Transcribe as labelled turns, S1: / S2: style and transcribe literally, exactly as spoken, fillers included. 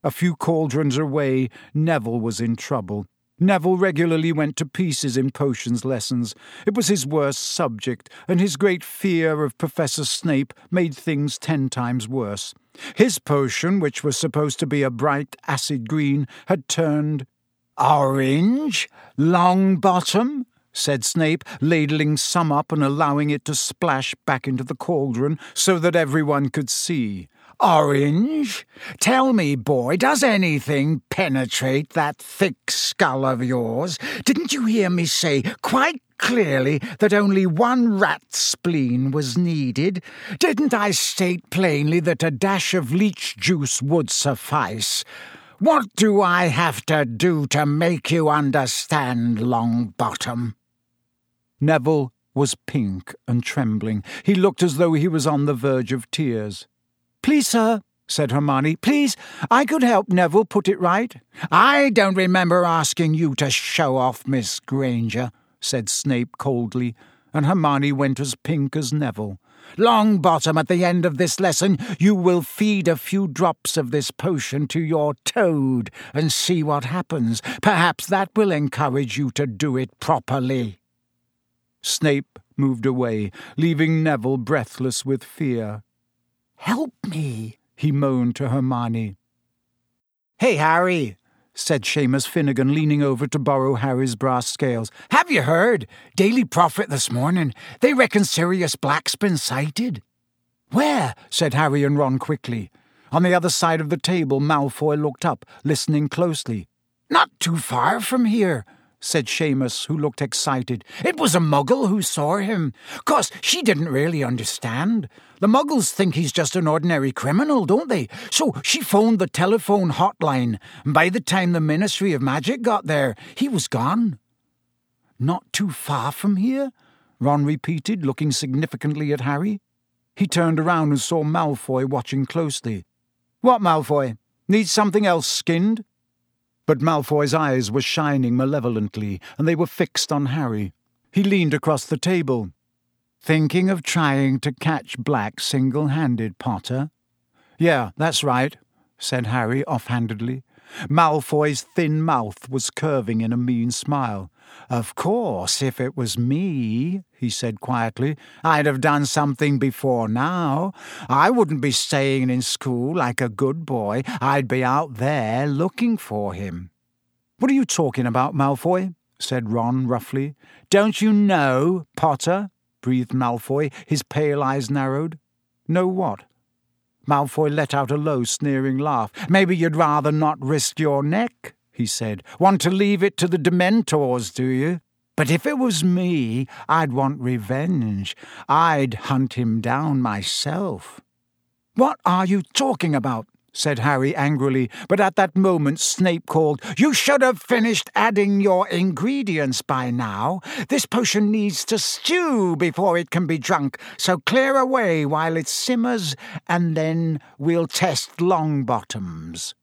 S1: A few cauldrons away, Neville was in trouble. Neville regularly went to pieces in potions lessons. It was his worst subject, and his great fear of Professor Snape made things ten times worse. His potion, which was supposed to be a bright acid green, had turned orange. Longbottom, said Snape, ladling some up and allowing it to splash back into the cauldron so that everyone could see. Orange? Tell me, boy, does anything penetrate that thick skull of yours? Didn't you hear me say quite clearly that only one rat spleen was needed? Didn't I state plainly that a dash of leech juice would suffice? What do I have to do to make you understand, Longbottom? Neville was pink and trembling. He looked as though he was on the verge of tears. "Please, sir," said Hermione, "please, I could help Neville put it right." "I don't remember asking you to show off, Miss Granger," said Snape coldly, and Hermione went as pink as Neville. "Longbottom, at the end of this lesson, you will feed a few drops of this potion to your toad and see what happens. Perhaps that will encourage you to do it properly." Snape moved away, leaving Neville breathless with fear. "Help me," he moaned to Hermione. "Hey, Harry," said Seamus Finnegan, leaning over to borrow Harry's brass scales. "Have you heard? Daily Prophet this morning. They reckon Sirius Black's been sighted." "Where?" said Harry and Ron quickly. On the other side of the table, Malfoy looked up, listening closely. "Not too far from here," said Seamus, who looked excited. "It was a Muggle who saw him. 'Course she didn't really understand. The Muggles think he's just an ordinary criminal, don't they? So she phoned the telephone hotline, and by the time the Ministry of Magic got there, he was gone." "Not too far from here?" Ron repeated, looking significantly at Harry. He turned around and saw Malfoy watching closely. "What, Malfoy? Need something else skinned?" But Malfoy's eyes were shining malevolently, and they were fixed on Harry. He leaned across the table. "Thinking of trying to catch Black single-handed, Potter?" "Yeah, that's right," said Harry offhandedly. Malfoy's thin mouth was curving in a mean smile. "Of course, if it was me," he said quietly, "I'd have done something before now. I wouldn't be staying in school like a good boy. I'd be out there looking for him." "What are you talking about, Malfoy?" said Ron roughly. "Don't you know, Potter?" breathed Malfoy, his pale eyes narrowed. "Know what?" Malfoy let out a low, sneering laugh. "Maybe you'd rather not risk your neck," he said. "Want to leave it to the Dementors, do you? But if it was me, I'd want revenge. I'd hunt him down myself." "What are you talking about?" said Harry angrily, but at that moment Snape called, "You should have finished adding your ingredients by now. This potion needs to stew before it can be drunk, so clear away while it simmers, and then we'll test Longbottom's."